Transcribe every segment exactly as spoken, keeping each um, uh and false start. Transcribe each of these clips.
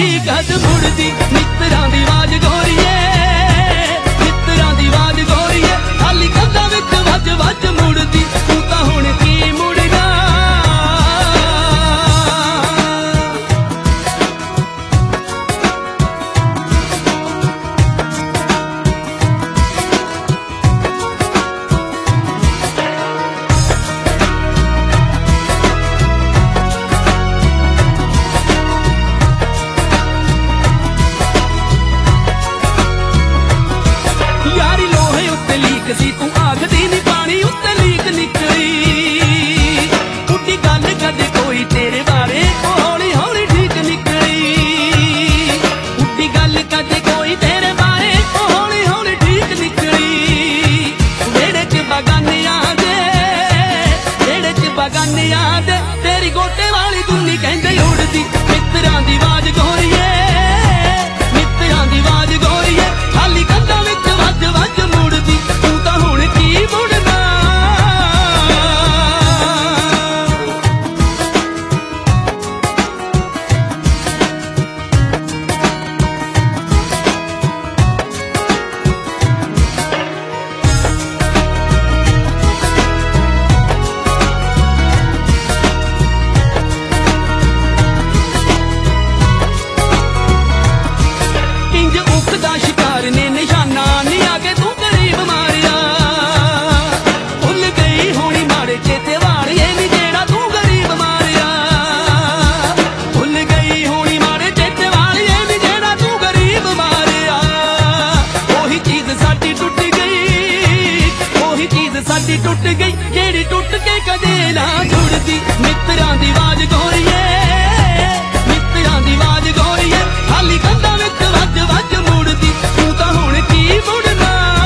ही कद मुड़दी मित्तरां दी आवाज गोरीए मित्तरां दी आवाज गोरीए खाली कदां विच वज वज मुड़दी तू तां हुण की मुड़ना सी तू आखदी नी पानी उत्ते लीक निकली उड्डी गल कदे कोई तेरे बारे हौली हौली ठीक निकली उड्डी गल कदे कोई तेरे बारे हौली हौली ठीक निकली वेड़े च बगानियां दे वेड़े च बगानियां दे तेरी गोटे वाली दुनी कहंदे उड़दी मित्तरां दी आवाज गोरीए मित्तरां दी आवाज गोरीए खाली कंधां विच वज वज मुड़दी मुड़ना इंज उखदा शिकार ने निशाना नी आगे तू करीब मारिया चेते वालिए नी जेड़ा तू गरीब मारिया भुल गई होनी मारे चेते वालिए नी जेड़ा तू गरीब मारिया ओही चीज साडी टुट गई ओही चीज साडी टुट गई जेड़ी टुट के कदे ना जुड़दी मित्तरां दी आवाज गोरीए मित्तरां दी आवाज गोरीए खाली कंधां विच वज वज मुड़दी तू तां हुण की मुड़ना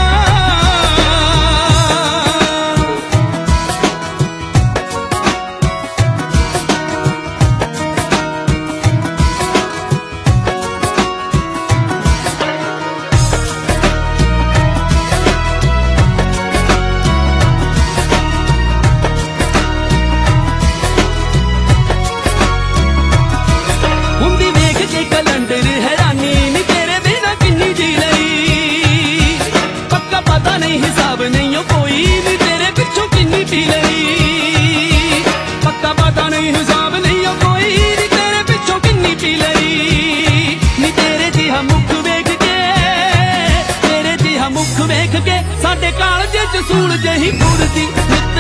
हिसाब नहीं कोई नी तेरे पिछों किन्नी पी लई पक्का पता नहीं हिसाब नहीं कोई नी तेरे पिछों किन्नी पी लई नी तेरे जिहा मुख वेख के तेरे जिहा मुख वेख के साडे कालजे च सूल जही फुरदी